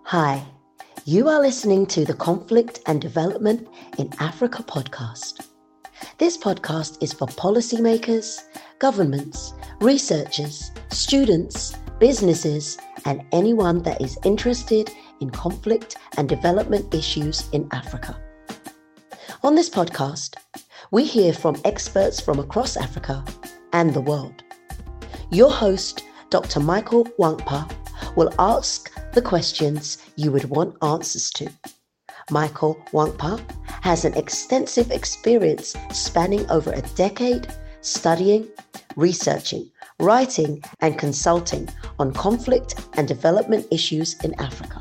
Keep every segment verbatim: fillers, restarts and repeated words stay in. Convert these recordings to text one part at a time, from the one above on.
Hi, you are listening to the Conflict and Development in Africa podcast. This podcast is for policymakers, governments, researchers, students, businesses, and anyone that is interested in conflict and development issues in Africa. On this podcast, we hear from experts from across Africa and the world. Your host, Doctor Michael Wankpa, will ask the questions you would want answers to. Michael Wankpa has an extensive experience spanning over a decade studying, researching, writing, and consulting on conflict and development issues in Africa.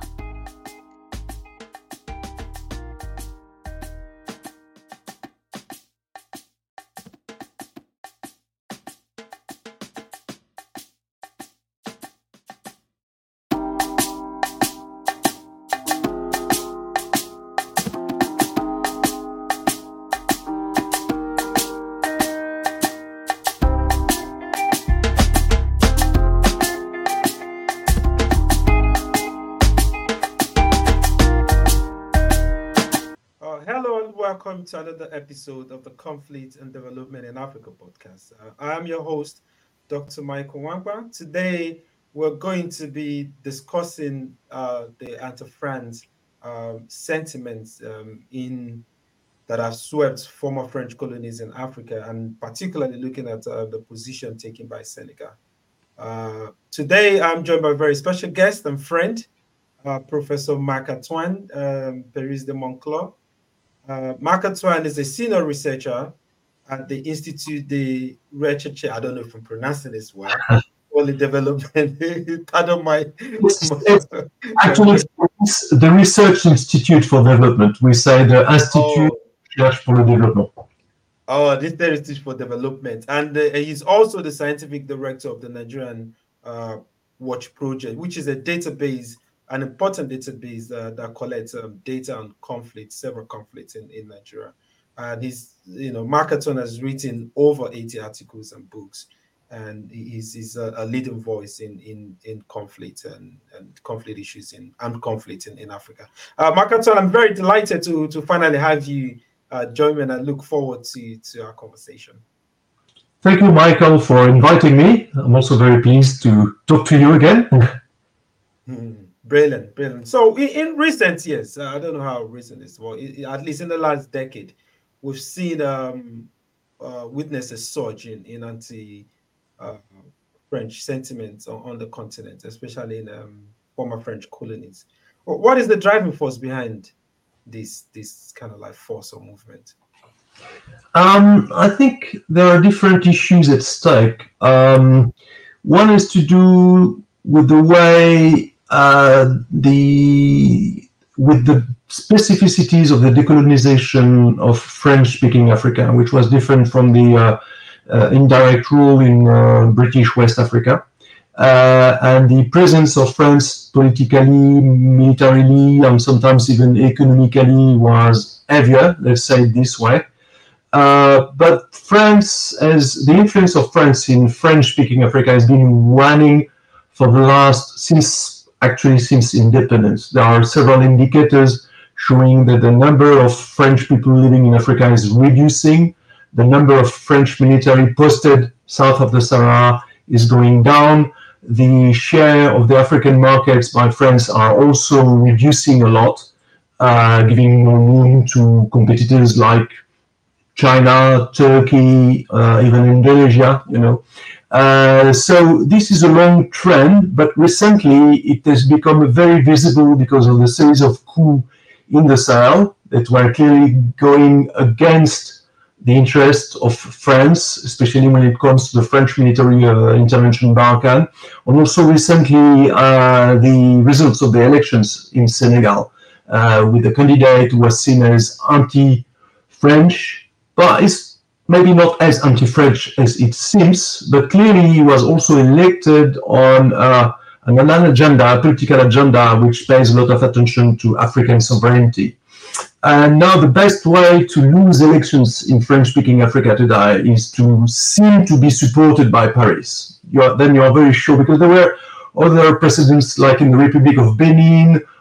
Welcome to another episode of the Conflict and Development in Africa podcast. Uh, I am your host, Doctor Michael Wankpa. Today, we're going to be discussing uh, the anti-France um, sentiments um, in that have swept former French colonies in Africa, and particularly looking at uh, the position taken by Senegal. Uh, today, I'm joined by a very special guest and friend, uh, Professor Marc-Antoine um, Peris de Monclos. Uh, Marc-Antoine is a senior researcher at the Institut de Recherche, I don't know if I'm pronouncing this well, for the development. Pardon my... Actually, it's the Research Institute for Development. We say the Institut oh. de Recherche pour le Développement. Oh, this is the Institute for Development. And uh, he's also the scientific director of the Nigerian uh, Watch Project, which is a database an important database uh, that collects um, data on conflicts, several conflicts in, in Nigeria. And he's, you know, Marc-Antoine has written over eighty articles and books, and he's, he's a, a leading voice in in, in conflict and, and conflict issues in and conflict in, in Africa. Uh, Marc-Antoine, I'm very delighted to to finally have you uh, join me, and I look forward to, to our conversation. Thank you, Michael, for inviting me. I'm also very pleased to talk to you again. hmm. Brilliant, brilliant. So in, in recent years, uh, I don't know how recent it is, well, it, at least in the last decade, we've seen um, uh, witnessed a surge in, in anti-French uh, sentiments on, on the continent, especially in um, former French colonies. Well, what is the driving force behind this, this kind of like force or movement? Um, I think there are different issues at stake. Um, one is to do with the way Uh, the with the specificities of the decolonization of French-speaking Africa, which was different from the uh, uh, indirect rule in uh, British West Africa, uh, and the presence of France politically, militarily, and sometimes even economically was heavier, let's say it this way. Uh, but France, as the influence of France in French-speaking Africa has been running for the last, since Actually, since independence. There are several indicators showing that the number of French people living in Africa is reducing. The number of French military posted south of the Sahara is going down. The share of the African markets by France are also reducing a lot, uh, giving more room to competitors like China, Turkey, uh, even Indonesia, you know. Uh, so this is a long trend, but recently it has become very visible because of the series of coups in the Sahel that were clearly going against the interest of France, especially when it comes to the French military uh, intervention in Barkhane, and also recently uh, the results of the elections in Senegal, uh, with the candidate who was seen as anti-French, but it's maybe not as anti-French as it seems, but clearly he was also elected on uh, an, an agenda, a political agenda, which pays a lot of attention to African sovereignty. And now the best way to lose elections in French-speaking Africa today is to seem to be supported by Paris. You are, then you are very sure, because there were other precedents like in the Republic of Benin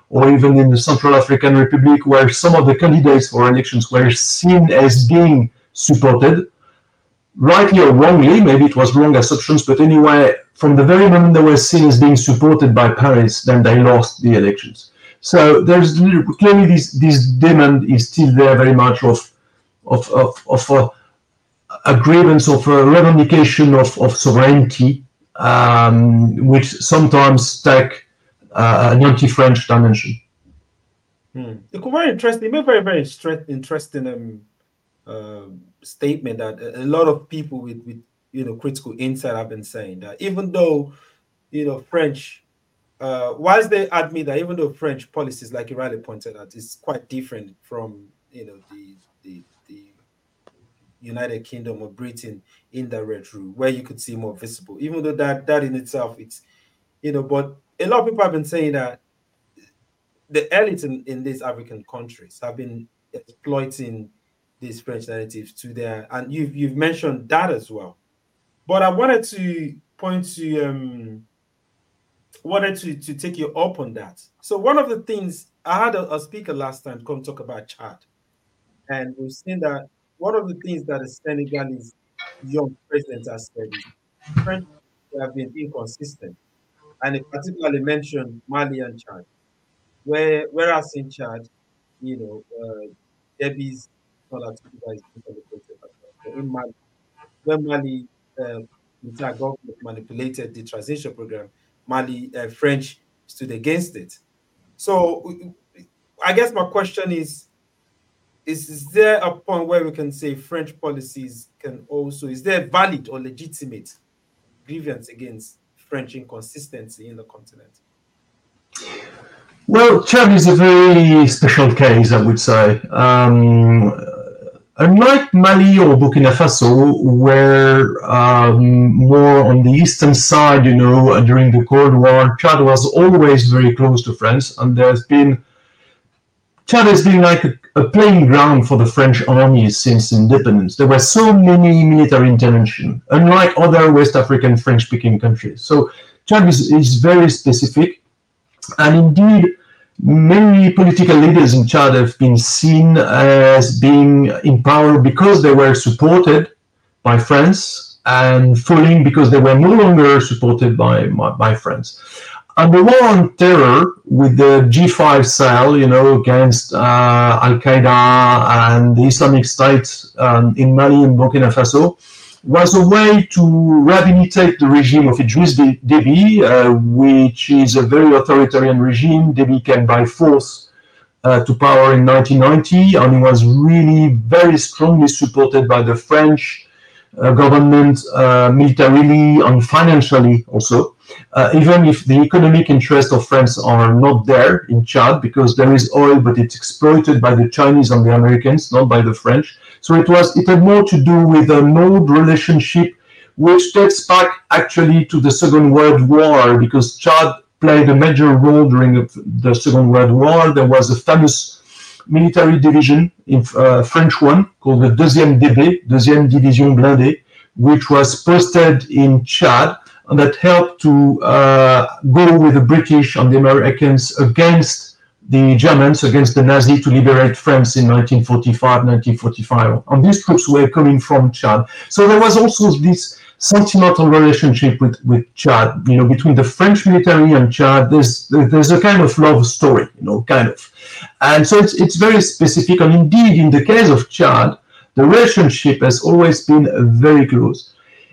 or even in the Central African Republic, where some of the candidates for elections were seen as being supported, rightly or wrongly, maybe it was wrong assumptions, but anyway, from the very moment they were seen as being supported by Paris, then they lost the elections. So there's clearly this this demand is still there very much of of of, of a, a grievance, of a revendication of, of sovereignty, um, which sometimes take uh, an anti-French dimension. Hmm. It's very interesting. It's very very interesting um, uh, statement that a lot of people with with you know critical insight have been saying that even though you know French. Uh, whilst they admit that even though French policies, like you rightly pointed out, is quite different from you know the, the the United Kingdom or Britain indirect rule, where you could see more visible. Even though that that in itself, it's you know, but a lot of people have been saying that the elites in, in these African countries have been exploiting these French narratives to their, and you've you've mentioned that as well. But I wanted to point to. Um, wanted to, to take you up on that. So one of the things, I had a, a speaker last time come talk about Chad. And we've seen that one of the things that the Senegalese young president has said is French have been inconsistent. And it particularly mentioned Mali and Chad. Where, whereas in Chad, you know, uh, Déby's not is in Mali, when Mali uh, entire government manipulated the transition program, Mali uh, French stood against it. So I guess my question is, is, is there a point where we can say French policies can also, is there valid or legitimate grievance against French inconsistency in the continent? Well, Chad is a very special case, I would say. Um, Unlike Mali or Burkina Faso, where um, more on the eastern side, you know, during the Cold War, Chad was always very close to France, and there's been Chad has been like a, a playing ground for the French army since independence. There were so many military interventions, unlike other West African French-speaking countries. So Chad is, is very specific, and indeed, many political leaders in Chad have been seen as being in power because they were supported by France and falling because they were no longer supported by, by France. And the war on terror with the G five Sahel, you know, against uh, Al-Qaeda and the Islamic State um, in Mali and Burkina Faso, was a way to rehabilitate the regime of Idriss Déby, uh, which is a very authoritarian regime. Déby came by force uh, to power in nineteen ninety, and he was really very strongly supported by the French uh, government, uh, militarily and financially also, uh, even if the economic interests of France are not there in Chad, because there is oil, but it's exploited by the Chinese and the Americans, not by the French. So it was it had more to do with an old relationship, which dates back actually to the Second World War, because Chad played a major role during the Second World War. There was a famous military division, in uh, French one, called the Deuxième D B, Deuxième Division Blindée, which was posted in Chad, and that helped to uh, go with the British and the Americans against the Germans, against the Nazis, to liberate France in nineteen forty-five, nineteen forty-five. And these troops were coming from Chad. So there was also this sentimental relationship with, with Chad, you know, between the French military and Chad. There's there's a kind of love story, you know, kind of. And so it's it's very specific. And indeed, in the case of Chad, the relationship has always been very close.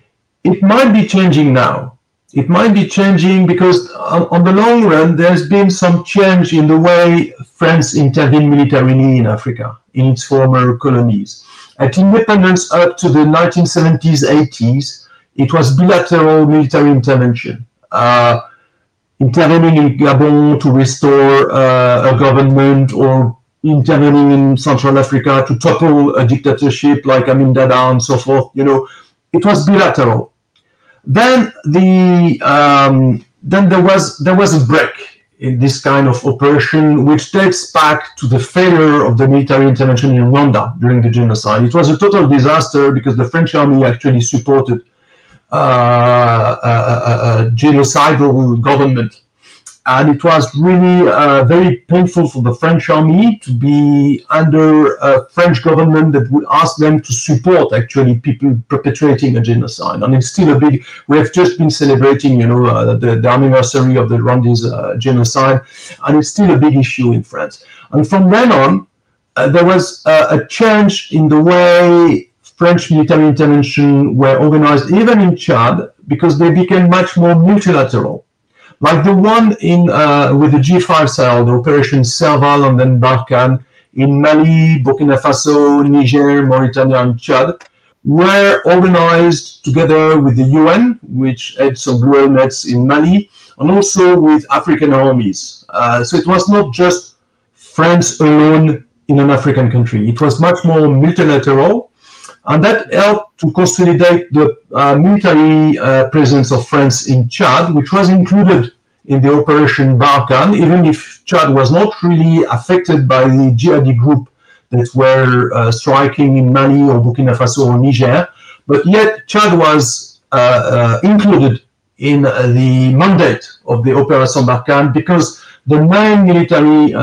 It might be changing now. It might be changing because on, on the long run, there's been some change in the way France intervened militarily in Africa, in its former colonies. At independence up to the nineteen seventies, eighties, it was bilateral military intervention. Uh, intervening in Gabon to restore uh, a government, or intervening in Central Africa to topple a dictatorship like Amin Dada and so forth. You know, it was bilateral. Then the um, then there was there was a break in this kind of operation, which dates back to the failure of the military intervention in Rwanda during the genocide. It was a total disaster because the French army actually supported uh, a, a, a genocidal government, And it was really uh, very painful for the French army to be under a French government that would ask them to support actually people perpetrating a genocide. And it's still a big, we have just been celebrating, you know, uh, the, the anniversary of the Rwandese uh, genocide, and it's still a big issue in France. And from then on, uh, there was uh, a change in the way French military intervention were organized, even in Chad, because they became much more multilateral. Like the one in uh, with the G five Sahel, the Operation Serval and then Barkhane in Mali, Burkina Faso, Niger, Mauritania, and Chad, were organized together with the U N, which had some blue helmets in Mali, and also with African armies. Uh, so it was not just France alone in an African country. It was much more multilateral, and that helped to consolidate the uh, military uh, presence of France in Chad, which was included in the Operation Barkhane, even if Chad was not really affected by the jihadi group that were uh, striking in Mali or Burkina Faso or Niger. But yet Chad was uh, uh, included in uh, the mandate of the Operation Barkhane because the main military uh, uh,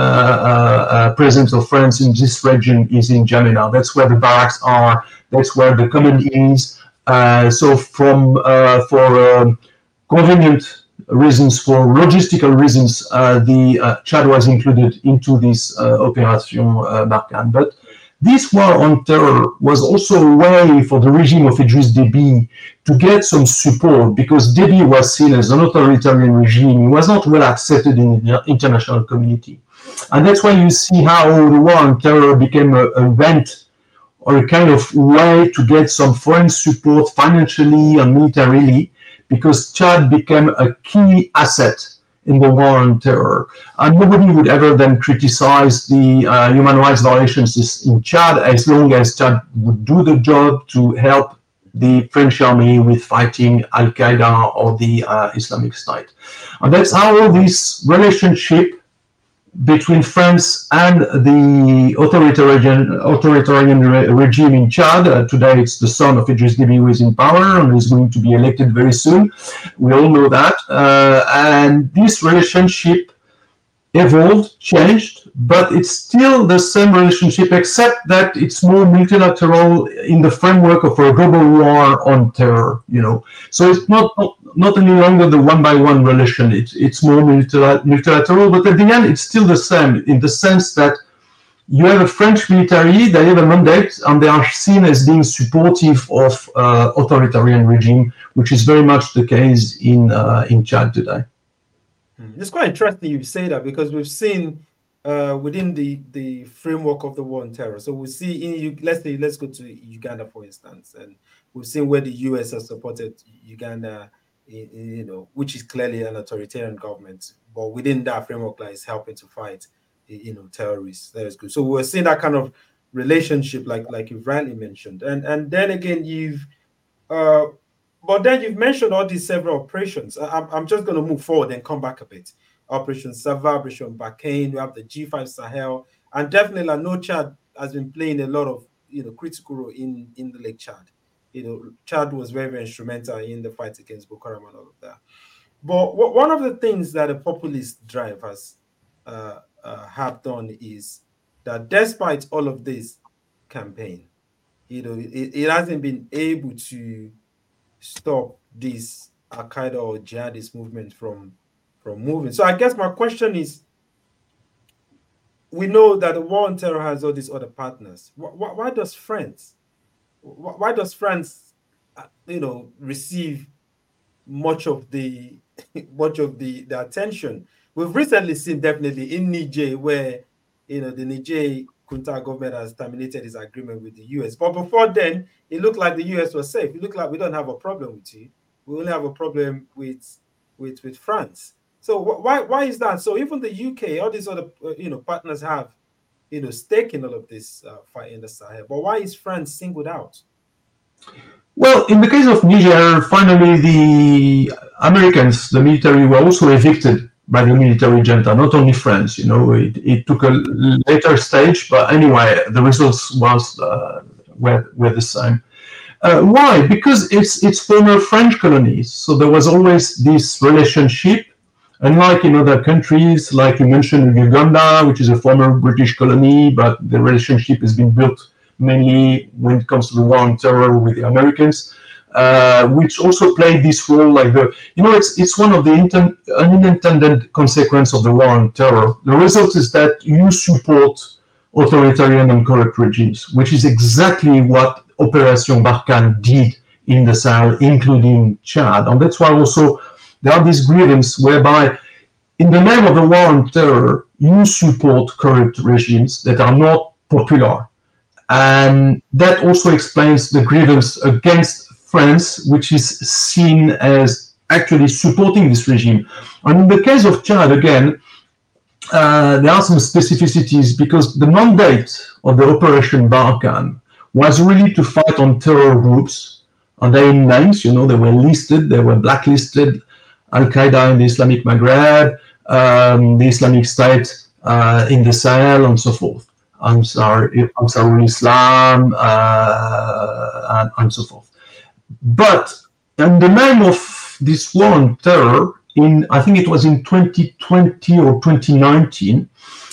uh, presence of France in this region is in N'Djamena. That's where the barracks are. That's where the command is. Uh, so from uh, for um, convenient reasons, for logistical reasons, uh, the uh, Chad was included into this uh, Operation uh, Barkhane. But this war on terror was also a way for the regime of Idriss Déby to get some support, because Déby was seen as an authoritarian regime. He was not well accepted in the international community. And that's why you see how the war on terror became a, a vent or a kind of way to get some foreign support financially and militarily, because Chad became a key asset in the war on terror. And nobody would ever then criticize the uh, human rights violations in Chad, as long as Chad would do the job to help the French army with fighting Al-Qaeda or the uh, Islamic State. And that's how this relationship between France and the authoritarian authoritarian re- regime in Chad. Uh, today it's the son of Idriss Déby who is in power and is going to be elected very soon. We all know that. Uh, and this relationship evolved, changed, but it's still the same relationship, except that it's more multilateral in the framework of a global war on terror, you know. So it's not not, not any longer the one-by-one relation, it's, it's more multilateral, but at the end it's still the same, in the sense that you have a French military, they have a mandate, and they are seen as being supportive of uh, authoritarian regime, which is very much the case in uh, in Chad today. It's quite interesting you say that, because we've seen uh, within the, the framework of the war on terror. So we see in let's say let's go to Uganda, for instance, and we've seen where the U S has supported Uganda, in, in, you know, which is clearly an authoritarian government, but within that framework, like, is helping to fight, you know, terrorists. That is good. So we're seeing that kind of relationship, like like you've rightly mentioned, and and then again you've. Uh, But then you've mentioned all these several operations. I'm, I'm just going to move forward and come back a bit. Operation Serval, Operation Barkhane, we have the G five Sahel, and definitely I know Chad has been playing a lot of, you know, critical role in, in the Lake Chad. You know, Chad was very, very instrumental in the fight against Boko Haram and all of that. But what, one of the things that the populist drive has uh, uh, have done is that despite all of this campaign, you know, it, it hasn't been able to stop this Al-Qaeda or jihadist movement from, from moving. So I guess my question is, we know that the war on terror has all these other partners. Why, why does France, why does France, you know, receive much of the much of the, the attention? We've recently seen definitely in Niger where, you know, the Niger Junta government has terminated its agreement with the U S. But before then, it looked like the U S was safe. It looked like we don't have a problem with you. We only have a problem with with, with France. So wh- why why is that? So even the U K, all these other uh, you know partners have, you know, stake in all of this uh, fight in the Sahel. But why is France singled out? Well, in the case of Niger, finally the Americans, the military, were also evicted by the military junta, not only France. You know, it, it took a later stage, but anyway, the results was uh, were were the same. Uh, why? Because it's it's former French colonies, so there was always this relationship, Unlike in other countries, like you mentioned, Uganda, which is a former British colony, but the relationship has been built mainly when it comes to the war on terror with the Americans, uh, which also played this role. Like the, you know, it's it's one of the inten- unintended consequences of the war on terror. The result is that you support authoritarian and corrupt regimes, which is exactly what Operation Barkhane did in the Sahel, including Chad, and that's why also there are these grievances whereby, in the name of the war on terror, you support corrupt regimes that are not popular. And that also explains the grievance against France, which is seen as actually supporting this regime. And in the case of Chad, again, uh, there are some specificities because the mandate of the Operation Barkhane was really to fight on terror groups. And their names, you know, they were listed, they were blacklisted. Al-Qaeda in the Islamic Maghreb, um, the Islamic State uh, in the Sahel, and so forth. Ansar, Ansarul Islam, uh, and, and so forth. But in the name of this war on terror, in I think it was in twenty twenty or twenty nineteen,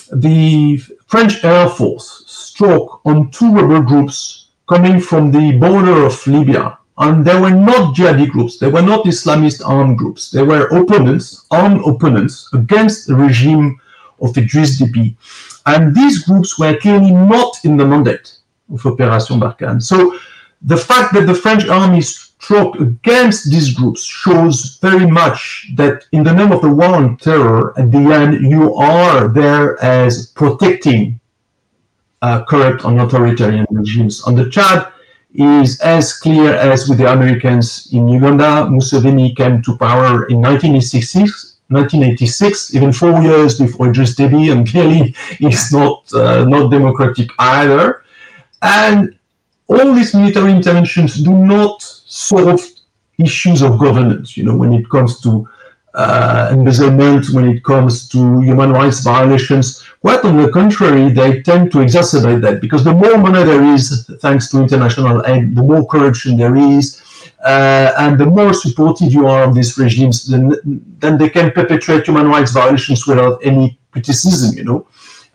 the French Air Force struck on two rebel groups coming from the border of Libya. And they were not jihadi groups, they were not Islamist armed groups, they were opponents, armed opponents against the regime of Idriss Déby. And these groups were clearly not in the mandate of Operation Barkhane. So the fact that the French army struck against these groups shows very much that in the name of the war on terror, at the end, you are there as protecting uh, corrupt and authoritarian regimes. On the Chad, is as clear as with the Americans in Uganda. Museveni came to power in nineteen eighty-six, even four years before Idriss Déby, and clearly it's not uh, not democratic either. And all these military interventions do not solve issues of governance, you know, when it comes to uh, embezzlement, when it comes to human rights violations. Quite on the contrary, they tend to exacerbate that, because the more money there is, thanks to international aid, the more corruption there is, uh, and the more supportive you are of these regimes, then, then they can perpetrate human rights violations without any criticism, you know,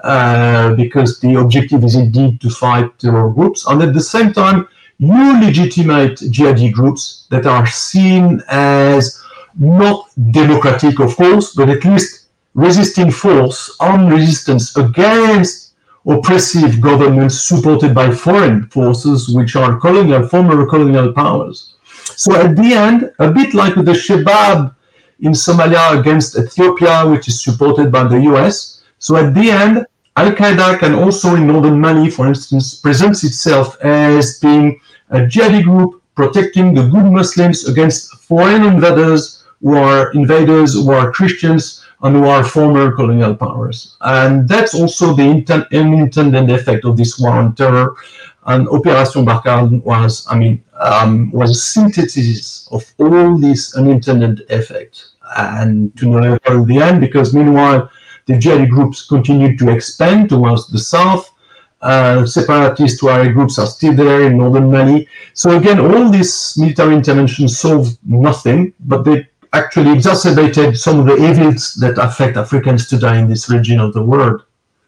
uh, because the objective is indeed to fight terror groups. And at the same time, you legitimate jihadi groups that are seen as not democratic, of course, but at least resisting force, armed resistance against oppressive governments supported by foreign forces, which are colonial, former colonial powers. So at the end, a bit like with the Shebab in Somalia against Ethiopia, which is supported by the U S. So at the end, Al-Qaeda can also in northern Mali, for instance, presents itself as being a jihadi group protecting the good Muslims against foreign invaders who are invaders, who are Christians, and who are former colonial powers. And that's also the intent, unintended effect of this war on terror. And Operation Barkhane was, I mean, um, was a synthesis of all these unintended effects. And to no level the end, because meanwhile, the jihadi groups continued to expand towards the south. Uh, separatist Tuareg groups are still there in northern Mali. So again, all these military interventions solved nothing, but they actually exacerbated some of the evils that affect Africans today in this region of the world.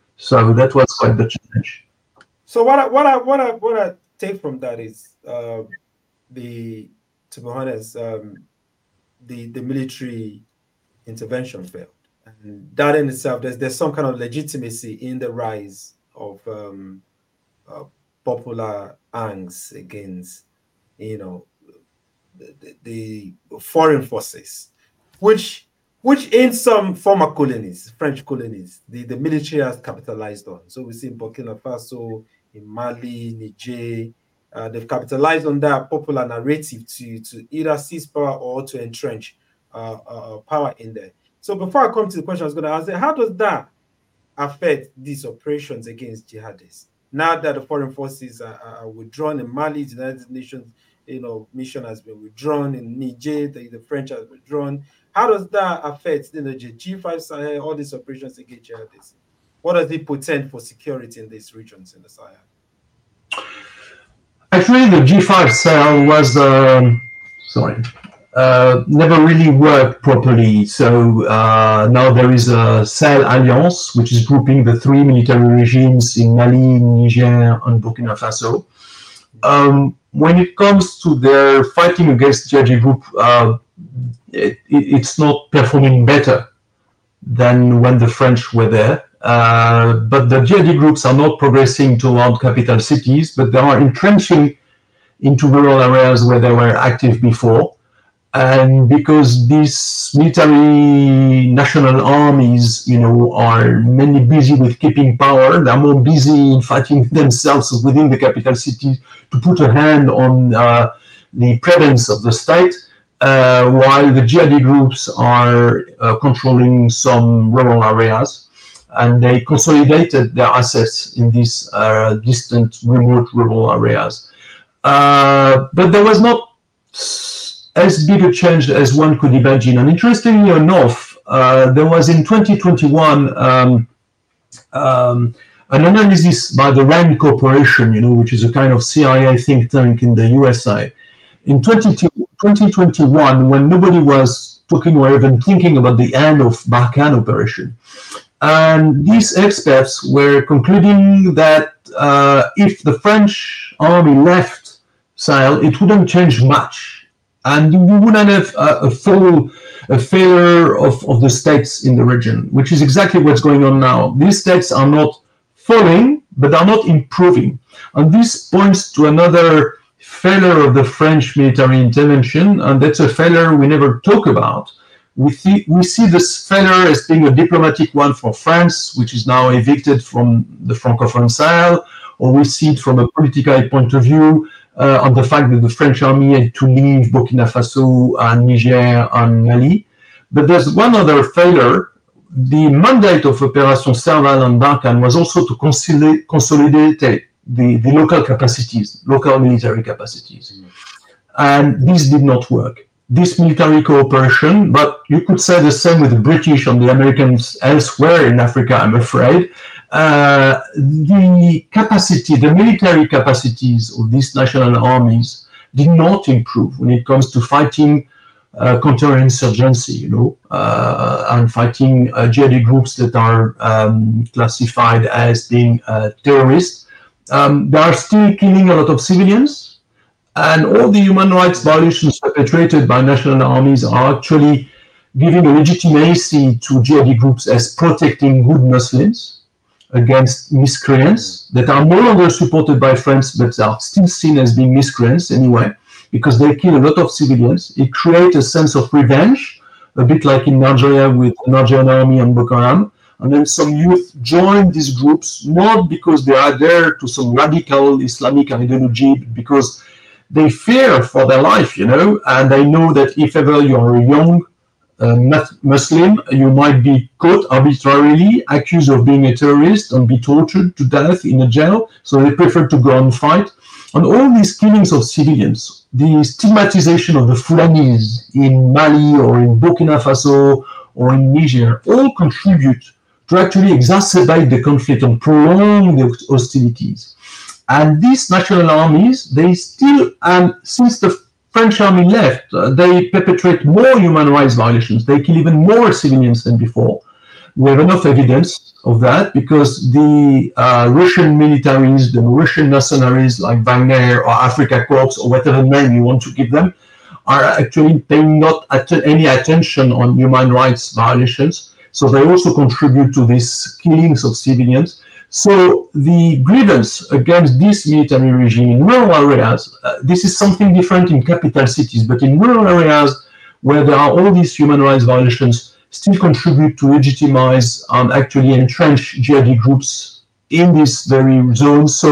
So that was quite the challenge. So what I what I what I what I take from that is uh, the to be honest, um, the the military intervention failed, and that in itself, there's there's some kind of legitimacy in the rise of um, uh, popular angst against, you know, The, the foreign forces, which which in some former colonies, French colonies, the, the military has capitalized on. So we see in Burkina Faso, in Mali, Niger, uh, they've capitalized on that popular narrative to, to either seize power or to entrench uh, uh, power in there. So before I come to the question I was going to ask, how does that affect these operations against jihadists? Now that the foreign forces are, are withdrawn in Mali, the United Nations, you know, mission has been withdrawn in Niger, the, the French has withdrawn. How does that affect, you know, the G five Sahel, all these operations against jihadists? What does it portend for security in these regions in the Sahel? Actually, the G five Sahel was, um, sorry, uh, never really worked properly. So uh, now there is a Sahel Alliance, which is grouping the three military regimes in Mali, Niger, and Burkina Faso. Um, when it comes to their fighting against jihadi group, uh, it, it's not performing better than when the French were there. Uh, but the jihadi groups are not progressing toward capital cities, but they are entrenching into rural areas where they were active before. And because these military national armies, you know, are mainly busy with keeping power, they're more busy in fighting themselves within the capital city to put a hand on uh, the presence of the state, uh, while the jihadi groups are uh, controlling some rural areas. And they consolidated their assets in these uh, distant, remote rural areas. Uh, but there was not as big a change as one could imagine. And interestingly enough, uh, there was in twenty twenty-one um, um, an analysis by the RAND Corporation, you know, which is a kind of C I A think tank in the U S A. In twenty twenty-one, when nobody was talking or even thinking about the end of Barkhane operation, and these experts were concluding that uh, if the French army left Sahel, it wouldn't change much. And we wouldn't have a, a full a failure of, of the states in the region, which is exactly what's going on now. These states are not falling, but are not improving. And this points to another failure of the French military intervention, and that's a failure we never talk about. We see, we see this failure as being a diplomatic one for France, which is now evicted from the Francophone Sahel, or we see it from a political point of view, Uh, on the fact that the French army had to leave Burkina Faso and Niger and Mali. But there's one other failure. The mandate of Operation Serval and Barkhane was also to consolidate, consolidate the, the local capacities, local military capacities. Mm. And this did not work. This military cooperation, but you could say the same with the British and the Americans elsewhere in Africa, I'm afraid. Uh, the capacity, the military capacities of these national armies did not improve when it comes to fighting uh, counterinsurgency, you know, uh, and fighting uh, jihadi groups that are um, classified as being uh, terrorists. Um, they are still killing a lot of civilians, and all the human rights violations perpetrated by national armies are actually giving a legitimacy to jihadi groups as protecting good Muslims against miscreants that are no longer supported by France, but are still seen as being miscreants anyway, because they kill a lot of civilians. It creates a sense of revenge, a bit like in Nigeria with the Nigerian army and Boko Haram. And then some youth join these groups, not because they are there to some radical Islamic ideology, but because they fear for their life, you know, and they know that if ever you are a young Uh, Muslim, you might be caught arbitrarily, accused of being a terrorist, and be tortured to death in a jail. So they prefer to go and fight. And all these killings of civilians, the stigmatization of the Fulanis in Mali or in Burkina Faso or in Niger, all contribute to actually exacerbate the conflict and prolong the hostilities. And these national armies, they still, and since the French army left, uh, they perpetrate more human rights violations. They kill even more civilians than before. We have enough evidence of that because the uh, Russian militaries, the Russian mercenaries like Wagner or Afrika Korps or whatever name you want to give them, are actually paying not att- any attention on human rights violations. So they also contribute to these killings of civilians. So the grievance against this military regime in rural areas, uh, this is something different in capital cities, but in rural areas where there are all these human rights violations still contribute to legitimize and actually entrench jihadi groups in this very zone. So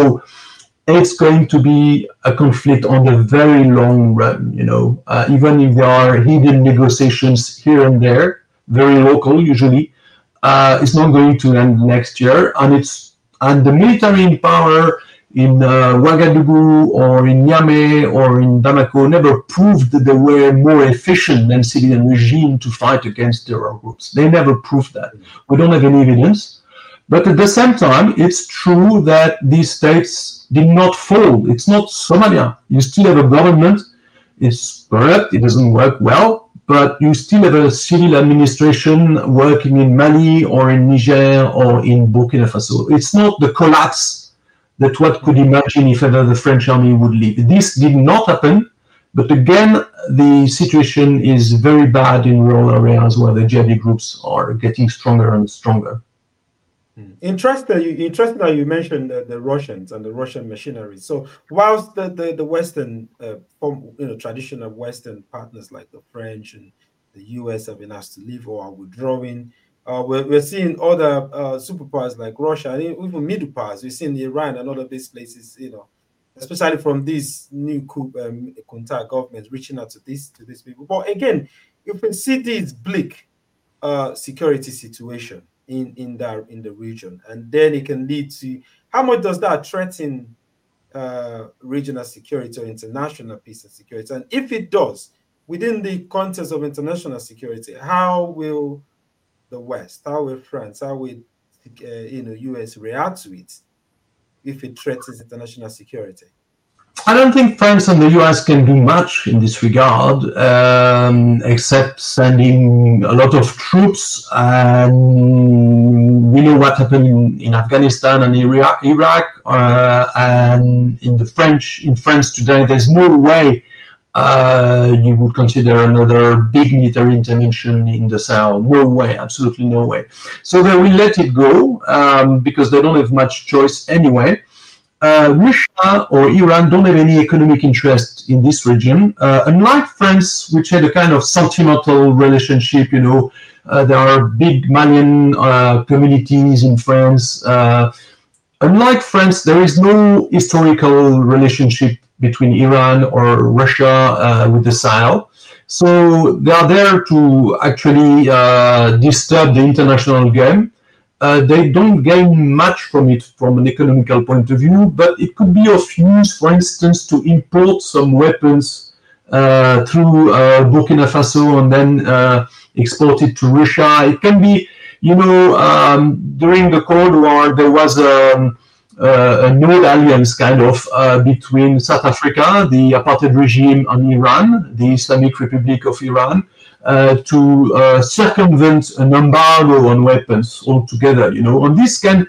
it's going to be a conflict on the very long run, you know, uh, even if there are hidden negotiations here and there, very local usually, uh, it's not going to end next year. And it's And the military in power in uh, Ouagadougou or in Niamey or in Bamako never proved that they were more efficient than civilian regime to fight against terror groups. They never proved that. We don't have any evidence. But at the same time, it's true that these states did not fall. It's not Somalia. You still have a government is corrupt, it doesn't work well, but you still have a civil administration working in Mali or in Niger or in Burkina Faso. It's not the collapse that one could imagine if ever the French army would leave. This did not happen, but again, the situation is very bad in rural areas where the jihadi groups are getting stronger and stronger. Interesting, you, interesting that you mentioned the, the Russians and the Russian machinery. So, whilst the the, the Western, uh, form, you know, traditional Western partners like the French and the U S have been asked to leave or are withdrawing, uh, we're, we're seeing other uh, superpowers like Russia and even middle powers. We're seeing Iran and other these places, you know, especially from these new coup um, Kunta governments reaching out to these to these people. But again, if we see this bleak uh, security situation in in that in the region, and then it can lead to how much does that threaten uh, regional security or international peace and security? And if it does, within the context of international security, how will the West, how will France, how will uh, you know U S react to it if it threatens international security? I don't think France and the U S can do much in this regard, um, except sending a lot of troops. And we know what happened in, in Afghanistan and Iraq, Iraq uh, and in the French in France today. There's no way uh, you would consider another big military intervention in the Sahel. No way, absolutely no way. So they will let it go um, because they don't have much choice anyway. Uh, Russia or Iran don't have any economic interest in this region. Uh, unlike France, which had a kind of sentimental relationship, you know, uh, there are big Malian uh, communities in France. Uh, unlike France, there is no historical relationship between Iran or Russia uh, with the Sahel. So they are there to actually uh, disturb the international game. Uh, they don't gain much from it from an economical point of view, but it could be of use, for instance, to import some weapons uh, through uh, Burkina Faso and then uh, export it to Russia. It can be, you know, um, during the Cold War, there was um, uh, a Node alliance kind of uh, between South Africa, the apartheid regime, and Iran, the Islamic Republic of Iran. Uh, to uh, circumvent an embargo on weapons altogether, you know. On this can,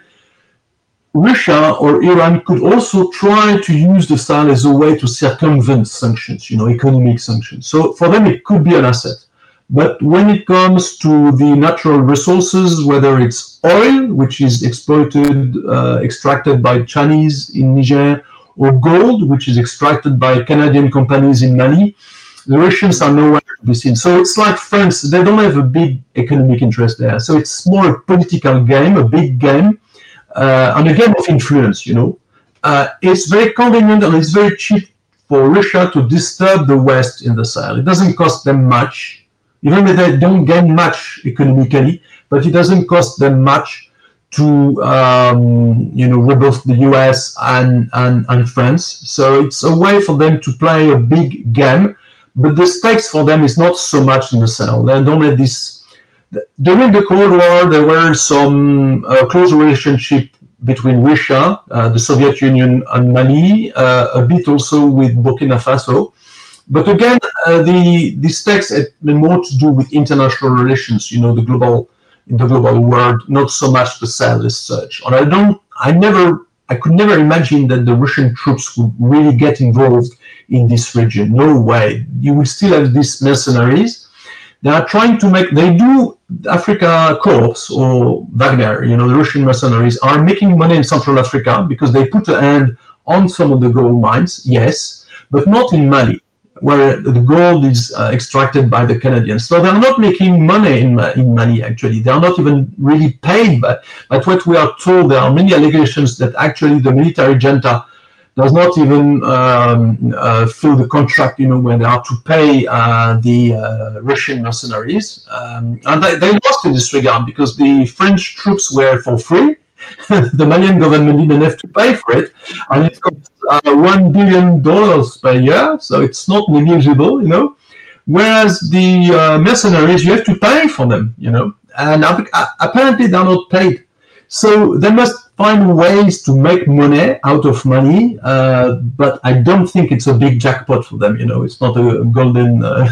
Russia or Iran could also try to use the Sahel as a way to circumvent sanctions, you know, economic sanctions. So for them, it could be an asset. But when it comes to the natural resources, whether it's oil, which is exploited, uh, extracted by Chinese in Niger, or gold, which is extracted by Canadian companies in Mali, the Russians are nowhere to be seen. So it's like France, they don't have a big economic interest there. So it's more a political game, a big game, uh, and a game of influence, you know. Uh, it's very convenient and it's very cheap for Russia to disturb the West in the Sahel. It doesn't cost them much, even if they don't gain much economically, but it doesn't cost them much to, um, you know, rebuff the U S and, and, and France. So it's a way for them to play a big game. But the stakes for them is not so much in the Sahel. They don't have this. During the Cold War, there were some uh, close relationship between Russia, uh, the Soviet Union, and Mali, uh, a bit also with Burkina Faso. But again, uh, the the stakes had more to do with international relations. You know, the global in the global world, not so much the Sahel as such. And I don't. I never. I could never imagine that the Russian troops would really get involved in this region. No way. You will still have these mercenaries. They are trying to make, they do, Africa Corps or Wagner, you know, the Russian mercenaries are making money in Central Africa because they put a hand on some of the gold mines, yes, but not in Mali, where the gold is uh, extracted by the Canadians. So they're not making money in, in Mali, actually. They are not even really paid. But, but what we are told, there are many allegations that actually the military junta does not even um, uh, fill the contract, you know, when they are to pay uh, the uh, Russian mercenaries. Um, and they, they lost in this regard because the French troops were for free. The Malian government didn't have to pay for it. And it cost uh, one billion dollars per year, so it's not negligible, you know. Whereas the uh, mercenaries, you have to pay for them, you know. And uh, apparently they're not paid. So they must find ways to make money out of money, uh, but I don't think it's a big jackpot for them. You know, it's not a golden. Uh,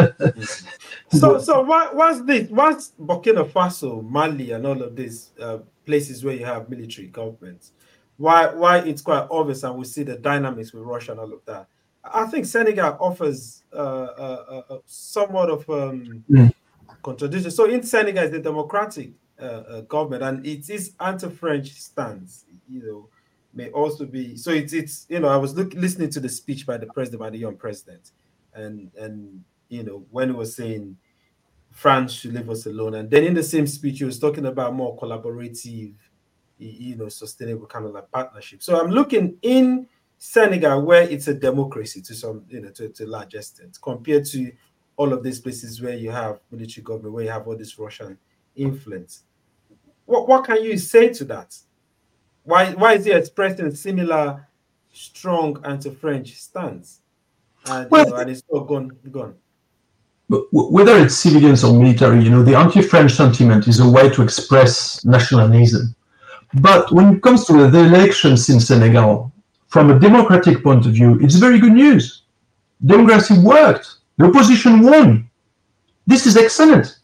so, so what, what's this? What's Burkina Faso, Mali, and all of these uh, places where you have military governments? Why, why it's quite obvious, and we see the dynamics with Russia and all of that. I think Senegal offers uh, uh, uh, somewhat of um, mm. contradiction. So in Senegal, it's the democratic uh, uh, government, and it is anti-French stance. You know, may also be. So it's it's you know I was look, listening to the speech by the president, by the young president, and and you know when he was saying France should leave us alone, and then in the same speech he was talking about more collaborative, you know, sustainable kind of like partnership. So I'm looking in Senegal, where it's a democracy to some, you know, to, to a large extent, compared to all of these places where you have military government, where you have all this Russian influence. What what can you say to that? Why why is he expressing similar strong anti-French stance? And, well, you know, and it's all gone gone. But whether it's civilians or military, you know, the anti-French sentiment is a way to express nationalism. But when it comes to the elections in Senegal, from a democratic point of view, it's very good news. Democracy worked. The opposition won. This is excellent.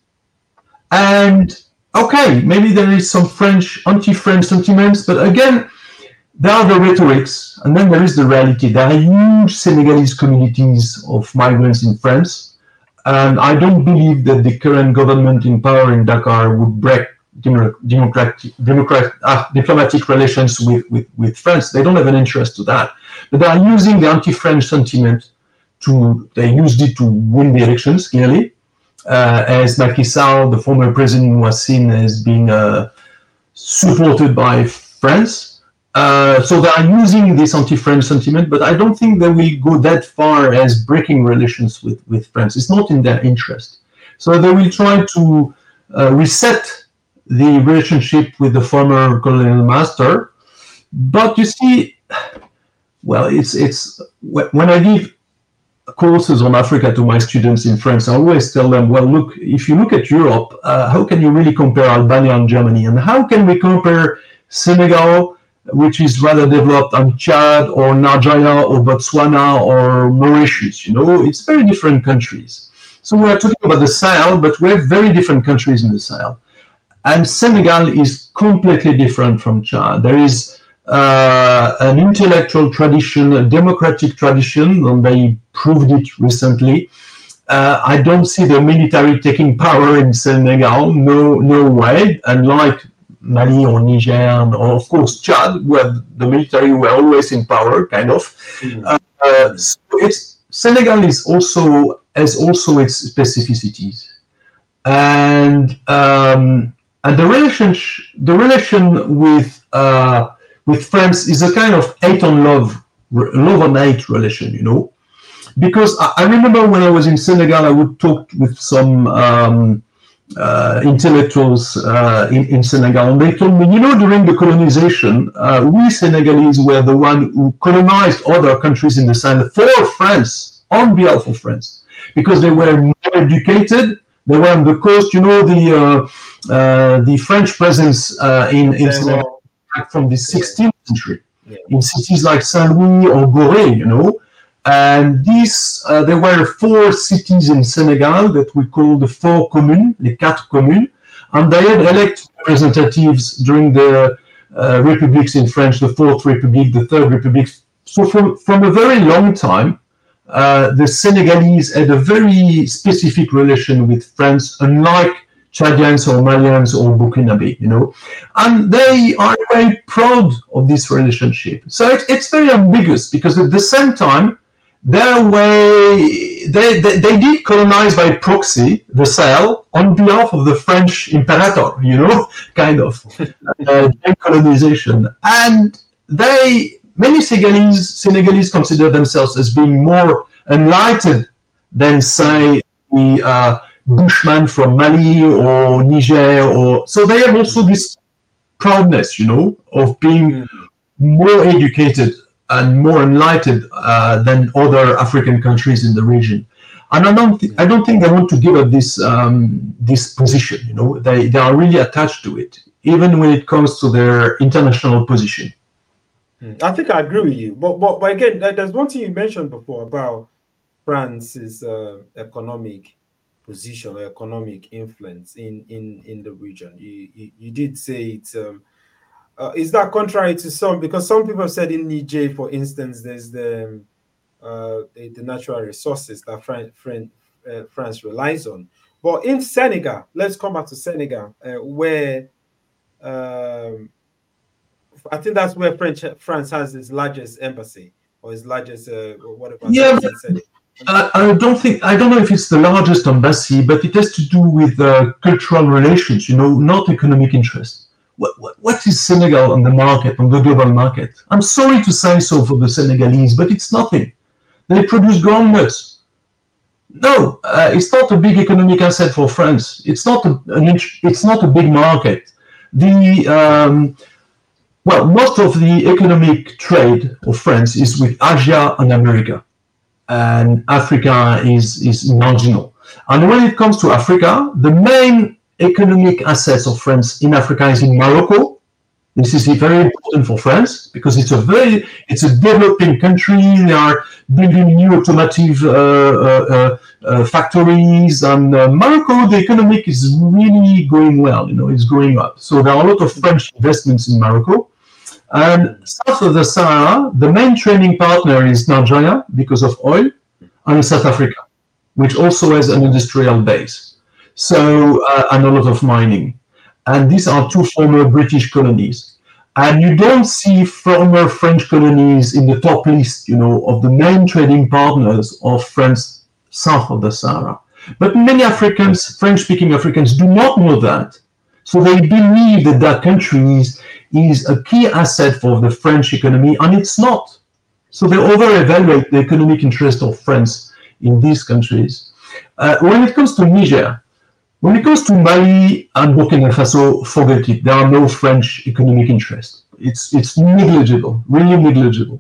And okay, maybe there is some French, anti-French sentiments, but again, there are the rhetorics, and then there is the reality. There are huge Senegalese communities of migrants in France, and I don't believe that the current government in power in Dakar would break democratic, democratic uh, diplomatic relations with, with, with France. They don't have an interest to that. But they are using the anti-French sentiment to, they used it to win the elections, clearly. Uh, as Macky Sall, the former president, was seen as being uh, supported by France. Uh, so they are using this anti-French sentiment, but I don't think they will go that far as breaking relations with, with France. It's not in their interest. So they will try to uh, reset the relationship with the former colonial master. But you see, well, it's it's when I give courses on Africa to my students in France, I always tell them, well, look, if you look at Europe, uh, how can you really compare Albania and Germany? And how can we compare Senegal, which is rather developed, and Chad or Nigeria or Botswana or Mauritius? You know, it's very different countries. So we are talking about the Sahel, but we have very different countries in the Sahel. And Senegal is completely different from Chad. There is uh, an intellectual tradition, a democratic tradition, and they proved it recently. Uh, I don't see the military taking power in Senegal, no, no way. Unlike Mali or Niger, or of course Chad, where the military were always in power, kind of. Mm-hmm. Uh, so it's Senegal is also has also its specificities, and um, and the relation the relation with uh, with France is a kind of hate and love, love and hate relation, you know, because I, I remember when I was in Senegal, I would talk with some um, uh, intellectuals uh, in, in Senegal, and they told me, you know, during the colonization, uh, we Senegalese were the one who colonized other countries in the Sahel for France, on behalf of France, because they were more educated. They were on the coast, you know, the uh, uh, the French presence uh, in, in Senegal from the sixteenth century, yeah. in cities like Saint-Louis or Gorée, you know. And these, uh, there were four cities in Senegal that we call the four communes, les quatre communes, and they had elected representatives during the uh, republics in French, the Fourth Republic, the Third Republic. So from, from a very long time, uh, the Senegalese had a very specific relation with France, unlike Chadians or Malians or Burkinabe, you know, and they are very proud of this relationship. So it, it's very ambiguous, because at the same time, their way, they, they, they did colonize by proxy the Sahel on behalf of the French imperator, you know, kind of uh, colonization. And they, many Senegalese, Senegalese consider themselves as being more enlightened than, say, the uh, Bushman from Mali or Niger, or so they have also this proudness, you know, of being more educated and more enlightened uh, than other African countries in the region. And I don't, th- I don't think they want to give up this um, this position. You know, they they are really attached to it. even when it comes to their international position. I think I agree with you. But, but, but again, there's one thing you mentioned before about France's uh, economic position or economic influence in, in, in the region. You, you, you did say it's, um, uh, is that contrary to some, because some people have said in Niger, for instance, there's the, uh, the, the natural resources that Fran, Fran, uh, France relies on. But in Senegal, let's come back to Senegal, uh, where um, I think that's where French France has its largest embassy or its largest uh, whatever. Yeah, I, I don't think I don't know if it's the largest embassy, but it has to do with uh, cultural relations. You know, not economic interest. What, what what is Senegal on the market, on the global market? I'm sorry to say so for the Senegalese, but it's nothing. They produce groundnuts. No, uh, it's not a big economic asset for France. It's not a an, it's not a big market. The um, Well, most of the economic trade of France is with Asia and America, and Africa is, is marginal. And when it comes to Africa, the main economic assets of France in Africa is in Morocco. This is very important for France because it's a very it's a developing country. They are building new automotive uh, uh, uh, factories, and uh, Morocco, the economic is really going well. You know, it's growing up. So there are a lot of French investments in Morocco. And south of the Sahara, the main trading partner is Nigeria because of oil, and South Africa, which also has an industrial base. So, uh, and a lot of mining. And these are two former British colonies. And you don't see former French colonies in the top list, you know, of the main trading partners of France south of the Sahara. But many Africans, French-speaking Africans, do not know that. So they believe that that country is, is a key asset for the French economy, and it's not. So they over-evaluate the economic interest of France in these countries. Uh, when it comes to Niger, when it comes to Mali and Burkina Faso, forget it. There are no French economic interests. It's it's negligible, really negligible.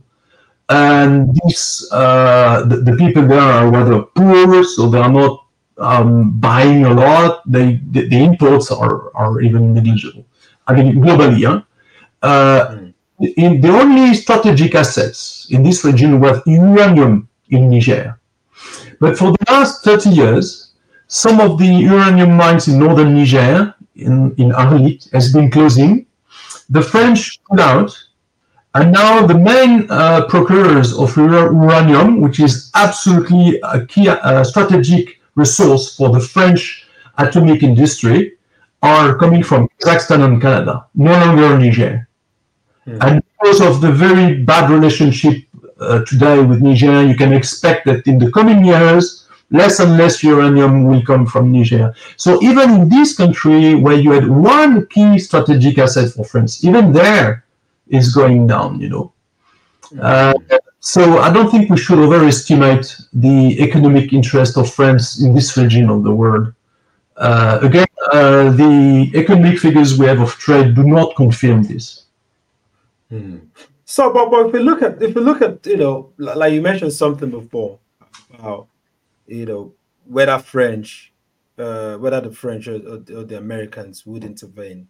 And these uh, the, the people there are rather poor, so they are not um, buying a lot. They the, the imports are, are even negligible. I mean, globally, huh? Uh, in the only strategic assets in this region were uranium in Niger. But for the last thirty years, some of the uranium mines in northern Niger, in, in Arlit, has been closing. The French pulled out, and now the main uh, procurers of uranium, which is absolutely a key uh, strategic resource for the French atomic industry, are coming from Kazakhstan and Canada, no longer Niger. Mm-hmm. And because of the very bad relationship uh, today with Niger, you can expect that in the coming years, less and less uranium will come from Niger. So even in this country where you had one key strategic asset for France, even there is going down, you know. Uh, so I don't think we should overestimate the economic interest of France in this region of the world. Uh, again, uh, the economic figures we have of trade do not confirm this. Hmm. So, but, but if we look at, if we look at, you know, like you mentioned something before about, you know, whether French, uh, whether the French or, or, or the Americans would intervene,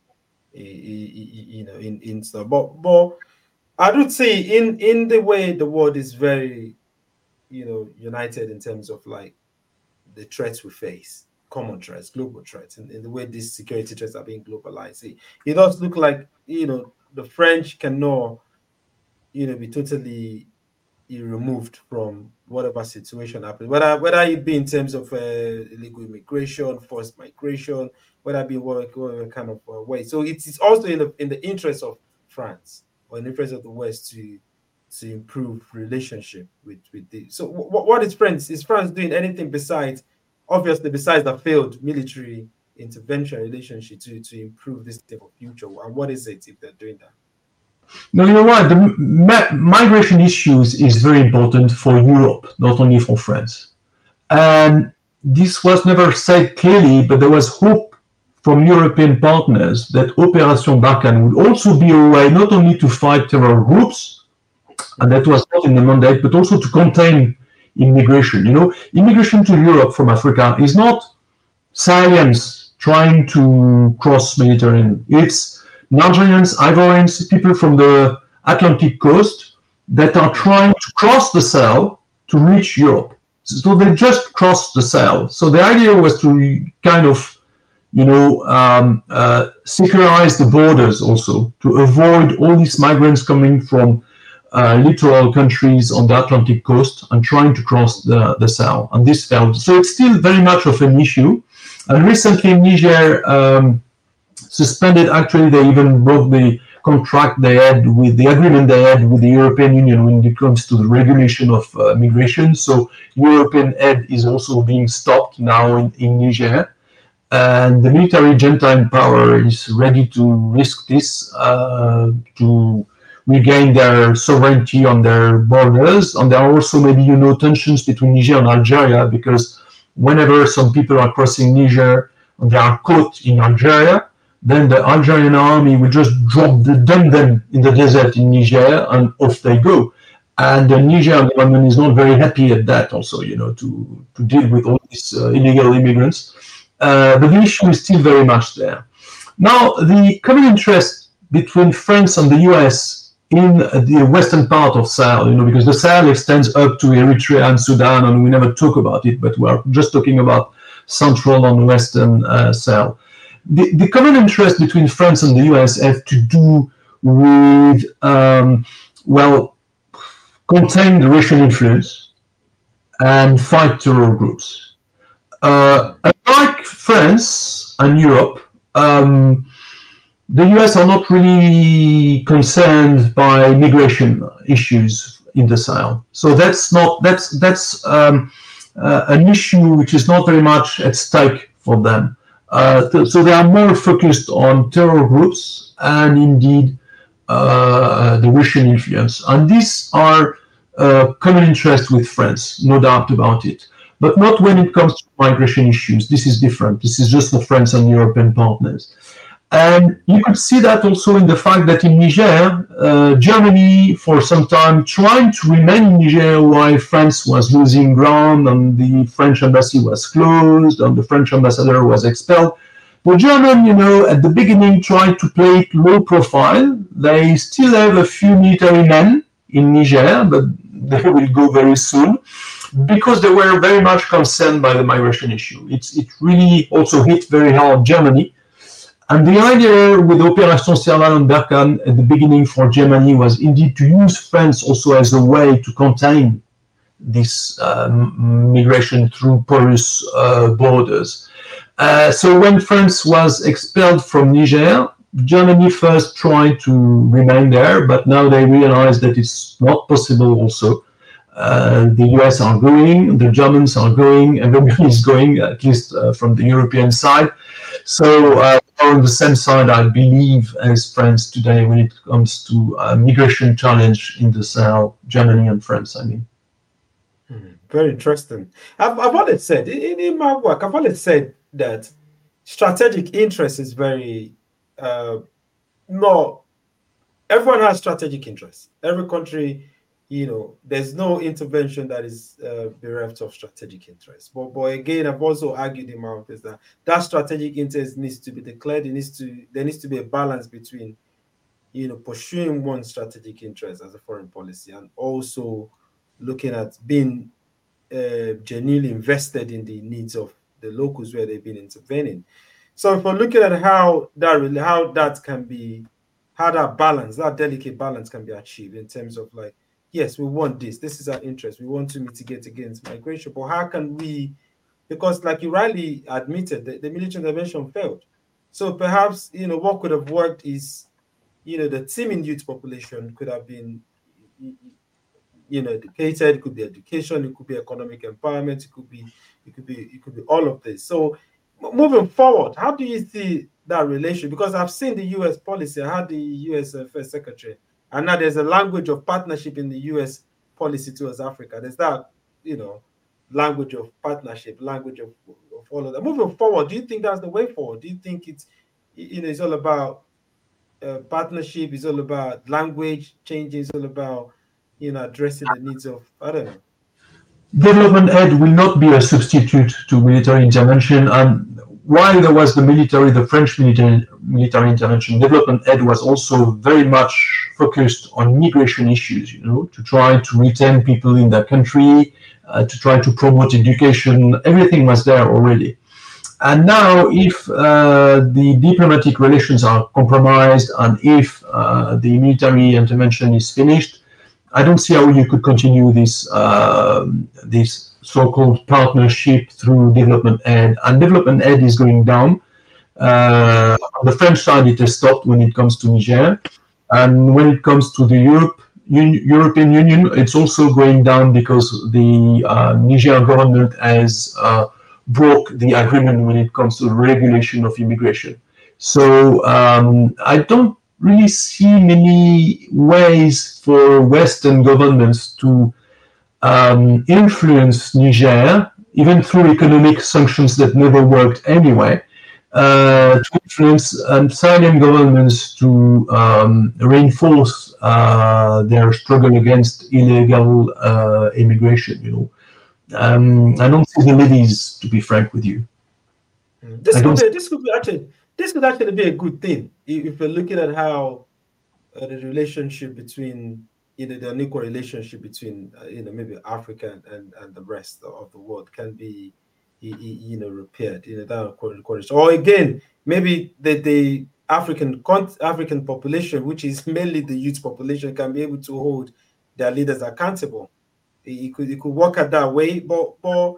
you know, in, in stuff. But, but I would say in, in the way the world is very, you know, united in terms of like the threats we face, common threats, global threats, and in, in the way these security threats are being globalized. It, it does look like, you know, the French cannot, you know, be totally removed from whatever situation happens, whether whether it be in terms of uh, illegal immigration, forced migration, whether it be whatever kind of uh, way. So it is also in the in the interest of France or in the interest of the West to to improve relationship with with the. So what what is France? Is France doing anything besides, obviously besides the failed military intervention relationship to to improve this type of future? And what is it if they're doing that? No, you're right. The ma- migration issues is very important for Europe, not only for France. And this was never said clearly, but there was hope from European partners that Operation Barkhane would also be a way not only to fight terror groups, and that was not in the mandate, but also to contain immigration. You know, immigration to Europe from Africa is not Syrians trying to cross Mediterranean. It's Nigerians, Ivorians, people from the Atlantic coast that are trying to cross the Sahel to reach Europe. So they just crossed the Sahel. So the idea was to kind of, you know, um, uh, securize the borders also, to avoid all these migrants coming from uh, littoral countries on the Atlantic coast and trying to cross the, the Sahel. And this failed. So it's still very much of an issue. And recently Niger um, suspended, actually they even broke the contract they had with the agreement they had with the European Union when it comes to the regulation of uh, migration. So European aid is also being stopped now in, in Niger. And the military junta in power is ready to risk this uh, to regain their sovereignty on their borders. And there are also maybe, you know, tensions between Niger and Algeria, because whenever some people are crossing Niger and they are caught in Algeria, then the Algerian army will just drop the, dump them in the desert in Niger and off they go. And the Niger government is not very happy at that also, you know, to, to deal with all these uh, illegal immigrants. Uh, but the issue is still very much there. Now, the common interest between France and the U S in the western part of Sahel, you know, because the Sahel extends up to Eritrea and Sudan, and we never talk about it, but we are just talking about central and western uh, Sahel. The, the common interest between France and the U S have to do with, um, well, contain the Russian influence and fight terror groups. Uh, unlike France and Europe, um, the U S are not really concerned by migration issues in the Sahel. So that's not that's that's um, uh, an issue which is not very much at stake for them. Uh, th- so they are more focused on terror groups and indeed uh, the Russian influence. And these are uh, common interests with France, no doubt about it. But not when it comes to migration issues. This is different. This is just for France and European partners. And you could see that also in the fact that in Niger, uh, Germany for some time trying to remain in Niger while France was losing ground and the French embassy was closed and the French ambassador was expelled. The German, you know, at the beginning tried to play it low profile. They still have a few military men in Niger, but they will go very soon, because they were very much concerned by the migration issue. It's, it really also hit very hard Germany. And the idea with Opération Serval and Barkhane at the beginning for Germany was indeed to use France also as a way to contain this um, migration through porous uh, borders. Uh, so when France was expelled from Niger, Germany first tried to remain there, but now they realize that it's not possible also. Uh, the U S are going, the Germans are going, everybody is going, at least uh, from the European side. So uh, we're on the same side, I believe, as France today when it comes to uh, migration challenge in the Sahel, Germany and France, I mean. Hmm, very interesting. I've, I've always said, in, in my work, I've always said that strategic interest is very, uh, no, everyone has strategic interest. Every country, you know, there's no intervention that is uh, bereft of strategic interest. But, but again, I've also argued in my office that that strategic interest needs to be declared. It needs to, there needs to be a balance between, you know, pursuing one strategic interest as a foreign policy and also looking at being uh, genuinely invested in the needs of the locals where they've been intervening. So if we're looking at how that really, how that can be, how that balance, that delicate balance can be achieved in terms of like, yes, we want this. This is our interest. We want to mitigate against migration. But how can we, because like you rightly admitted, the, the military intervention failed. So perhaps, you know, what could have worked is, you know, the teeming youth population could have been, you know, educated. It could be education. It could be economic empowerment. It could be, it could be, it could be all of this. So moving forward, how do you see that relation? Because I've seen the U S policy. I had the U S uh, First Secretary. And now there's a language of partnership in the U S policy towards Africa. There's that, you know, language of partnership, language of, of all of that. Moving forward, do you think that's the way forward? Do you think it's, you know, it's all about uh, partnership, it's all about language changing, it's all about, you know, addressing the needs of, I don't know. Development aid will not be a substitute to military intervention. And while there was the military, the French military, military intervention, development aid was also very much focused on migration issues, you know, to try to retain people in their country, uh, to try to promote education. Everything was there already. And now, if uh, the diplomatic relations are compromised and if uh, the military intervention is finished, I don't see how you could continue this uh, this so-called partnership through development aid. And development aid is going down. Uh, on the French side, it has stopped when it comes to Niger. And when it comes to the Europe, Un- European Union, it's also going down because the uh, Niger government has uh, broke the agreement when it comes to the regulation of immigration. So um, I don't really see many ways for Western governments to um, influence Niger, even through economic sanctions that never worked anyway, uh, to influence um, Sahelian governments to um, reinforce uh, their struggle against illegal uh, immigration, you know. Um, I don't see the levies, to be frank with you. This could, be, this could be actually this could actually be a good thing if you're looking at how uh, the relationship between you know the unequal relationship between uh, you know maybe Africa and, and the rest of the world can be you know repaired. You know that or again maybe the the African African population, which is mainly the youth population, can be able to hold their leaders accountable. It could it could work out that way, but but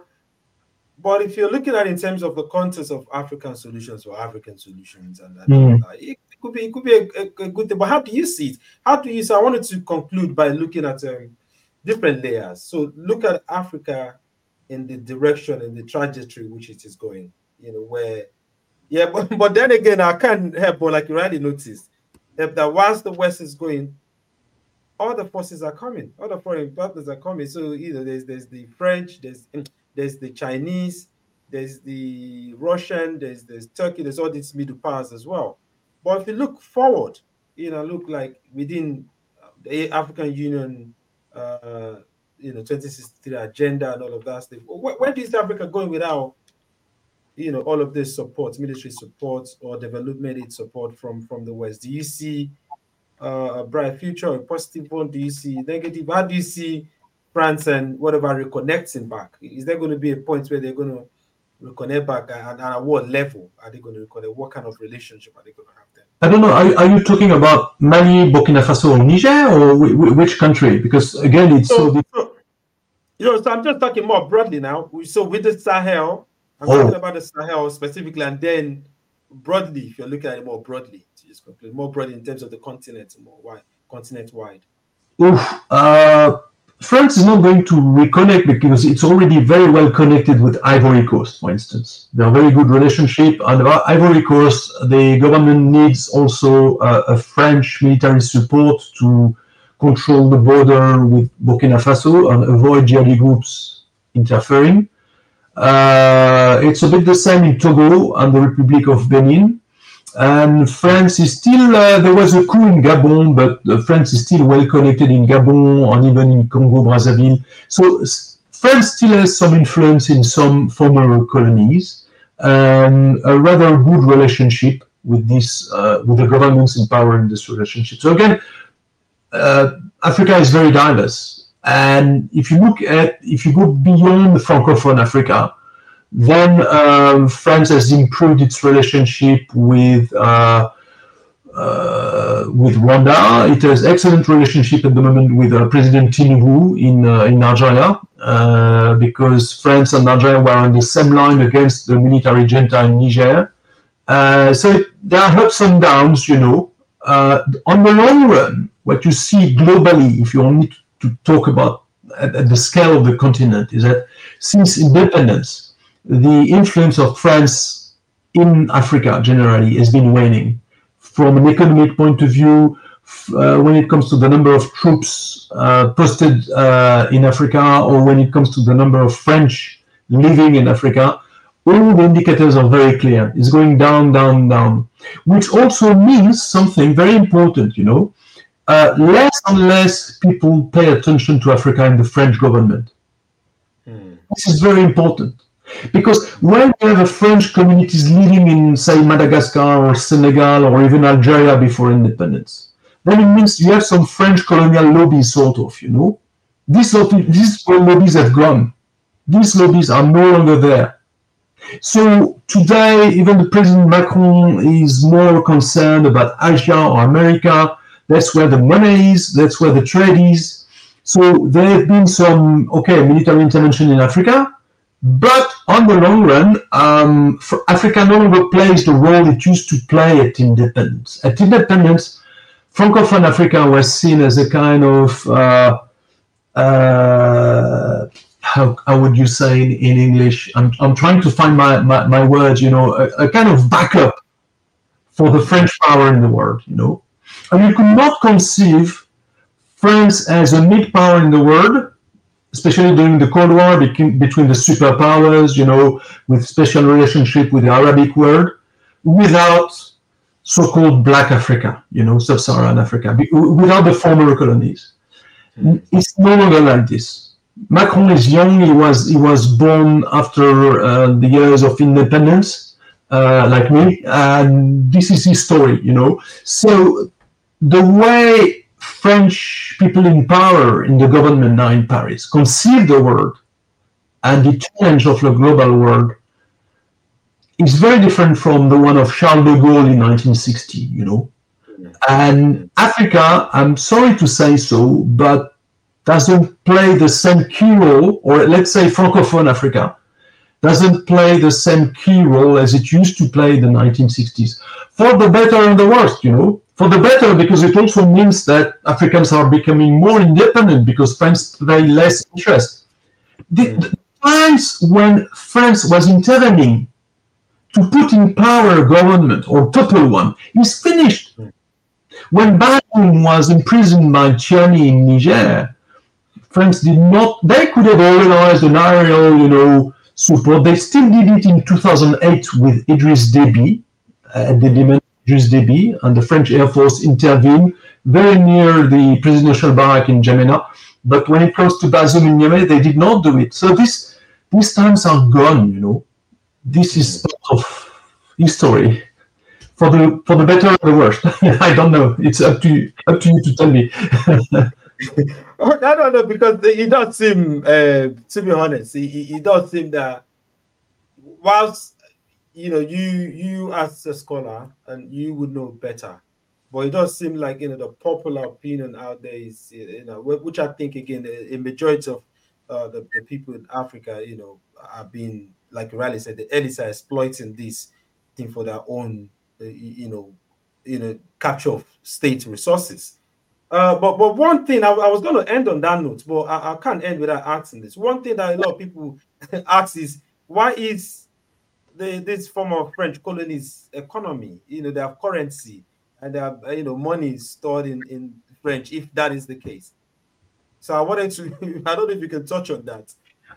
but if you're looking at it in terms of the context of African solutions or African solutions, and that, mm. uh, it could be it could be a, a, a good thing. But how do you see it? How do you? So I wanted to conclude by looking at um, different layers. So look at Africa in the direction and the trajectory which it is going. You know where, yeah. But but then again, I can't help but like you already noticed that whilst the West is going, all the forces are coming, all the foreign partners are coming. So you know, there's there's the French, there's there's the Chinese, there's the Russian, there's there's Turkey, there's all these middle powers as well. But if you look forward, you know, look like within the African Union, uh, you know, twenty sixty-three agenda and all of that stuff. Where, where do you see Africa going without, you know, all of this support, military support or development aid support from from the West? Do you see Uh, a bright future, a positive one? Do you see negative? How do you see France and whatever reconnecting back? Is there going to be a point where they're going to reconnect back, and, and at what level are they going to reconnect? What kind of relationship are they going to have then? I don't know. Are, are you talking about Mali, Burkina Faso, or Niger, or w- w- which country? Because again, it's so. so, so you know, so I'm just talking more broadly now. So with the Sahel, I'm oh. talking about the Sahel specifically, and then broadly, if you're looking at it more broadly, just complete more broadly in terms of the continent, more wide, continent wide. Oof, uh, France is not going to reconnect because it's already very well connected with Ivory Coast, for instance. They have a very good relationship, and Ivory Coast, the government needs also uh, a French military support to control the border with Burkina Faso and avoid jihadi groups interfering. Uh, it's a bit the same in Togo and the Republic of Benin. And France is still, uh, there was a coup in Gabon, but uh, France is still well connected in Gabon and even in Congo, Brazzaville. So s- France still has some influence in some former colonies, and a rather good relationship with this, uh, with the governments in power in this relationship. So again, uh, Africa is very diverse. And if you look at, if you go beyond Francophone Africa, then um, France has improved its relationship with uh, uh, with Rwanda. It has excellent relationship at the moment with uh, President Tinubu in uh, in Nigeria, uh, because France and Nigeria were on the same line against the military junta in Niger. Uh, so there are ups and downs, you know. Uh, on the long run, what you see globally, if you only to talk about at, at the scale of the continent, is that since independence, the influence of France in Africa generally has been waning. From an economic point of view, uh, when it comes to the number of troops uh, posted uh, in Africa, or when it comes to the number of French living in Africa, all the indicators are very clear. It's going down, down, down, which also means something very important, you know. Uh, less and less people pay attention to Africa in the French government. Mm. This is very important. Because when you have a French communities living in, say, Madagascar or Senegal or even Algeria before independence, then it means you have some French colonial lobbies, sort of, you know. These, these lobbies have gone. These lobbies are no longer there. So today, even the President Macron is more concerned about Asia or America. That's where the money is. That's where the trade is. So there have been some, okay, military intervention in Africa. But on the long run, um, Africa no longer plays the role it used to play at independence. At independence, Francophone Africa was seen as a kind of, uh, uh, how, how would you say in, in English? I'm, I'm trying to find my, my, my words, you know, a, a kind of backup for the French power in the world, you know. And you could not conceive France as a big power in the world, especially during the Cold War between, between the superpowers, you know, with special relationship with the Arabic world, without so-called Black Africa, you know, Sub-Saharan Africa, without the former colonies. It's no longer like this. Macron is young. He was he was born after uh, the years of independence, uh, like me, and this is his story, you know. So the way French people in power in the government now in Paris conceive the world and the challenge of the global world is very different from the one of Charles de Gaulle in nineteen sixty, you know. And Africa, I'm sorry to say so, but doesn't play the same key role, or let's say Francophone Africa, doesn't play the same key role as it used to play in the nineteen sixties. For the better and the worst, you know. For the better, because it also means that Africans are becoming more independent because France play less interest. The, the times when France was intervening to put in power a government or topple one is finished. When Bazoum was imprisoned by Tiani in Niger, France did not, they could have organized an aerial, you know, support. They still did it in two thousand eight with Idriss Déby, uh, the demand Idriss Déby, and the French Air Force intervened very near the presidential barrack in N'Djamena. But when it comes to Bazoum in Niamey, they did not do it. So this, these times are gone, you know. This is part of history. For the for the better or the worst, I don't know. It's up to up to you to tell me. I don't know, because it does seem, uh, to be honest, it, it does seem that whilst you know you you as a scholar and you would know better, but it does seem like you know the popular opinion out there is you know which I think again a majority of uh, the, the people in Africa you know are being, like Riley said, the elites are exploiting this thing for their own. You know, you know, capture of state resources. Uh, but but one thing I, I was going to end on that note, but I, I can't end without asking this. One thing that a lot of people ask is why is the this form of French colonies economy, you know, their currency and their you know money stored in in French, if that is the case. So I wanted to, I don't know if you can touch on that.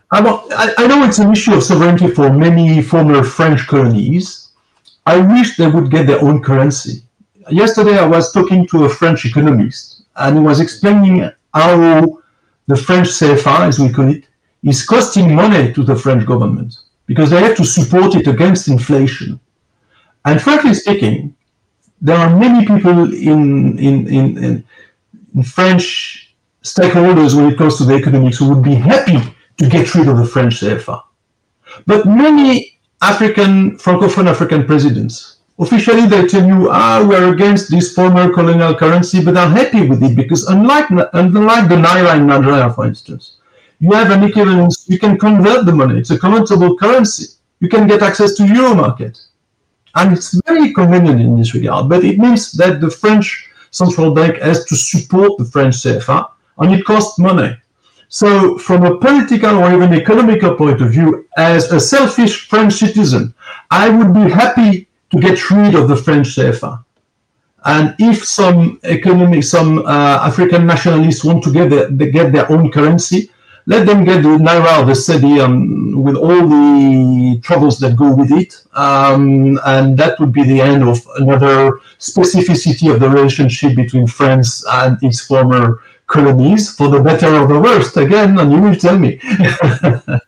I, I know it's an issue of sovereignty for many former French colonies. I wish they would get their own currency. Yesterday, I was talking to a French economist, and he was explaining how the French C F A, as we call it, is costing money to the French government because they have to support it against inflation. And frankly speaking, there are many people in, in, in, in, in French stakeholders when it comes to the economics who would be happy to get rid of the French C F A. But many African, Francophone African presidents, officially they tell you, ah, we're against this former colonial currency, but are happy with it because unlike, unlike the Naira in Nigeria, for instance, you have an equivalence, you can convert the money, it's a convertible currency. You can get access to Euro market. And it's very convenient in this regard, but it means that the French central bank has to support the French C F A, and it costs money. So from a political or even economical point of view, as a selfish French citizen, I would be happy to get rid of the French C F A. And if some economic, some uh, African nationalists want to get their, they get their own currency, let them get the Naira or the Cedi um, with all the troubles that go with it. Um, and that would be the end of another specificity of the relationship between France and its former colonies, for the better or the worst, again, and you will tell me.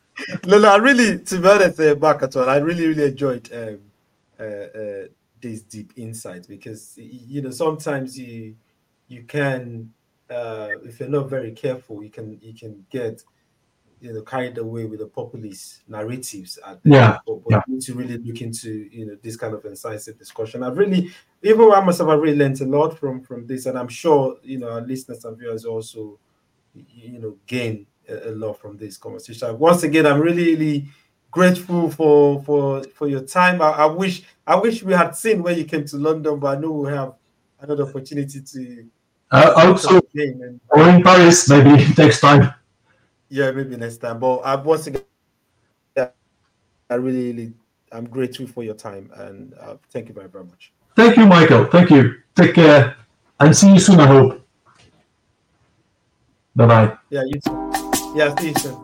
no, no, I really, to be honest, uh, Makaton, I really, really enjoyed um, uh, uh, this deep insight because you know sometimes you you can uh, if you're not very careful, you can you can get you know carried away with the populist narratives out there. Yeah, But, but yeah. you need to really look into you know this kind of incisive discussion. I've really, even I myself, I really learned a lot from from this, and I'm sure you know our listeners and viewers also you know gain a, a lot from this conversation. Once again, I'm really really grateful for for for your time. I, I wish I wish we had seen when you came to London, but I know we'll have another opportunity to Uh, also, again and or in Paris, maybe next time. yeah, maybe next time. But I once again, I really, really, I'm grateful for your time and uh, thank you very, very much. Thank you, Michael. Thank you. Take care and see you soon, I hope. Bye-bye. Yeah, you too. Yeah, see you soon.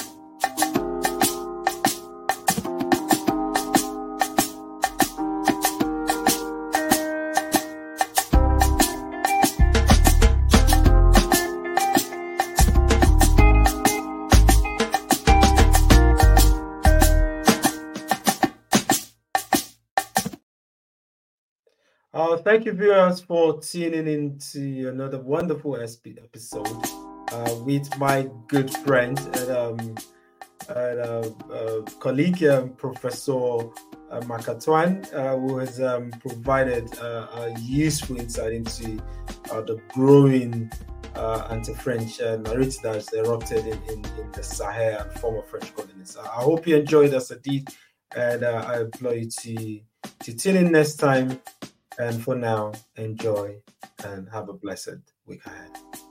Uh, thank you, viewers, for tuning in to another wonderful episode uh, with my good friend and, um, and uh, uh, colleague, um, Professor uh, Makaton, uh, who has um, provided uh, a useful insight into uh, the growing uh, anti-French uh, narrative that has erupted in, in, in the Sahel and former French colonies. I hope you enjoyed us, indeed, and uh, I implore you to, to tune in next time. And for now, enjoy and have a blessed week ahead.